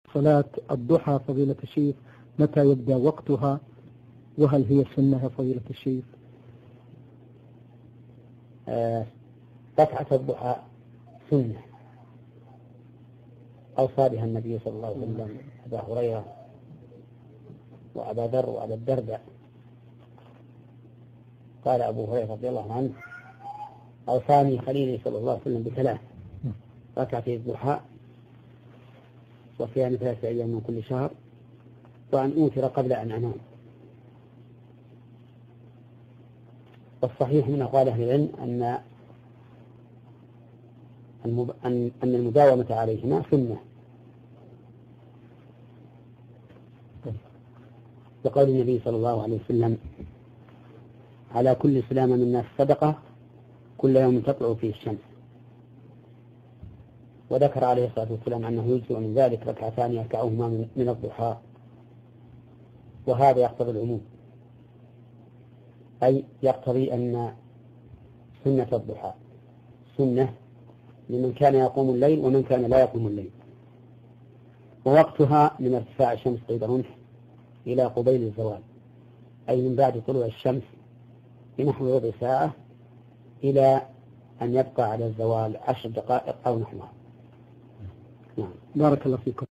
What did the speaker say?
صلاة الضحى فضيلة الشيخ متى يبدأ وقتها، وهل هي سنة فضيلة الشيخ؟ ركعة الضحى سنة أوصى بها النبي صلى الله عليه وسلم أبا هريرة وأبا ذر وأبا الدرداء. قال أبو هريرة رضي الله عنه: أوصاني خليلي صلى الله عليه وسلم بثلاث: ركعتي الضحى وصيام 3 أيام من كل شهر، وأن أوتر قبل أن أنام. والصحيح من أقوال أهل العلم أن المداومة عليهما سنة، بقول النبي صلى الله عليه وسلم: على كل سلامة من الناس صدقة كل يوم تطلع فيه الشمس. وذكر عليه الصلاة والسلام أنه يجزئ من ذلك 2 ركعتان يركعهما من الضحى، وهذا يقتضي العموم، أي يقتضي أن سنة الضحى سنة لمن كان يقوم الليل ومن كان لا يقوم الليل. ووقتها من ارتفاع الشمس قيد رمح إلى قبيل الزوال، أي من بعد طلوع الشمس بنحو ربع ساعة إلى أن يبقى على الزوال 10 دقائق أو نحوها. بارك الله فيكم.